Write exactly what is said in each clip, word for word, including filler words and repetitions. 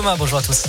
Thomas, bonjour à tous.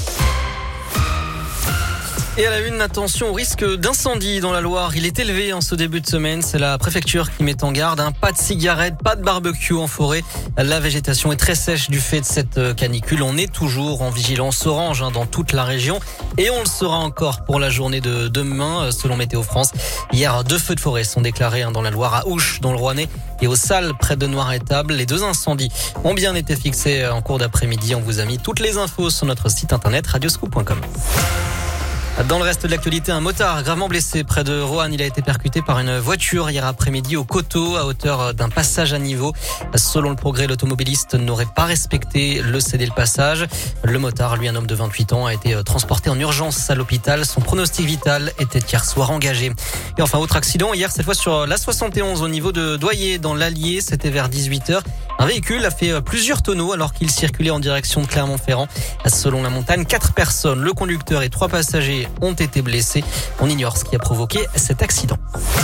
Et à la une, attention au risque d'incendie dans la Loire. Il est élevé en ce début de semaine. C'est la préfecture qui met en garde. Hein. Pas de cigarettes, pas de barbecue en forêt. La végétation est très sèche du fait de cette canicule. On est toujours en vigilance orange hein, dans toute la région. Et on le sera encore pour la journée de demain, selon Météo France. Hier, deux feux de forêt sont déclarés hein, dans la Loire, à Ouche, dans le Rouennais, et au Salles, près de Noiretable. Les deux incendies ont bien été fixés en cours d'après-midi. On vous a mis toutes les infos sur notre site internet radioscoop point com. Dans le reste de l'actualité, un motard gravement blessé près de Roanne. Il a été percuté par une voiture hier après-midi au Coteau, à hauteur d'un passage à niveau. Selon le Progrès, l'automobiliste n'aurait pas respecté le cédé le passage. Le motard, lui, un homme de vingt-huit ans, a été transporté en urgence à l'hôpital. Son pronostic vital était hier soir engagé. Et enfin, autre accident, hier, cette fois sur l'A soixante et onze au niveau de Doyer, dans l'Allier. C'était vers dix-huit heures. Un véhicule a fait plusieurs tonneaux alors qu'il circulait en direction de Clermont-Ferrand. Selon la montagne, quatre personnes, le conducteur et trois passagers ont été blessés. On ignore ce qui a provoqué cet accident.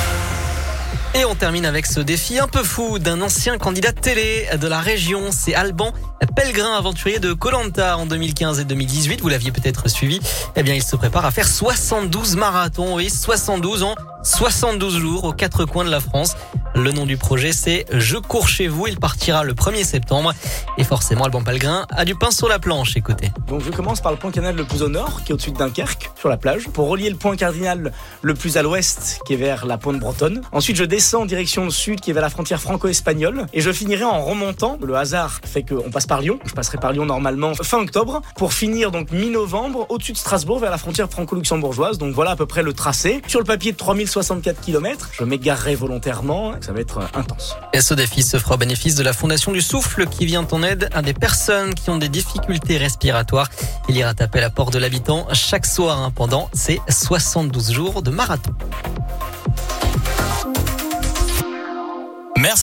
Et on termine avec ce défi un peu fou d'un ancien candidat de télé de la région. C'est Alban Pellegrin, aventurier de Koh-Lanta en deux mille quinze et deux mille dix-huit. Vous l'aviez peut-être suivi. Eh bien, il se prépare à faire soixante-douze marathons. Oui, soixante-douze en soixante-douze jours aux quatre coins de la France. Le nom du projet, c'est Je cours chez vous. Il partira le premier septembre. Et forcément, Alban Pellegrin a du pain sur la planche. Écoutez. Donc, je commence par le point canal le plus au nord, qui est au-dessus de Dunkerque, sur la plage, pour relier le point cardinal le plus à l'ouest, qui est vers la pointe bretonne. Ensuite, je descends en direction le sud, qui est vers la frontière franco-espagnole. Et je finirai en remontant. Le hasard fait qu'on passe par Lyon. Je passerai par Lyon normalement fin octobre, pour finir donc mi-novembre, au-dessus de Strasbourg, vers la frontière franco-luxembourgeoise. Donc voilà à peu près le tracé. Sur le papier de trois mille soixante-quatre kilomètres, je m'égarerai volontairement. Ça va être intense. Et ce défi se fera au bénéfice de la Fondation du Souffle qui vient en aide à des personnes qui ont des difficultés respiratoires. Il ira taper à la porte de l'habitant chaque soir hein, pendant ces soixante-douze jours de marathon.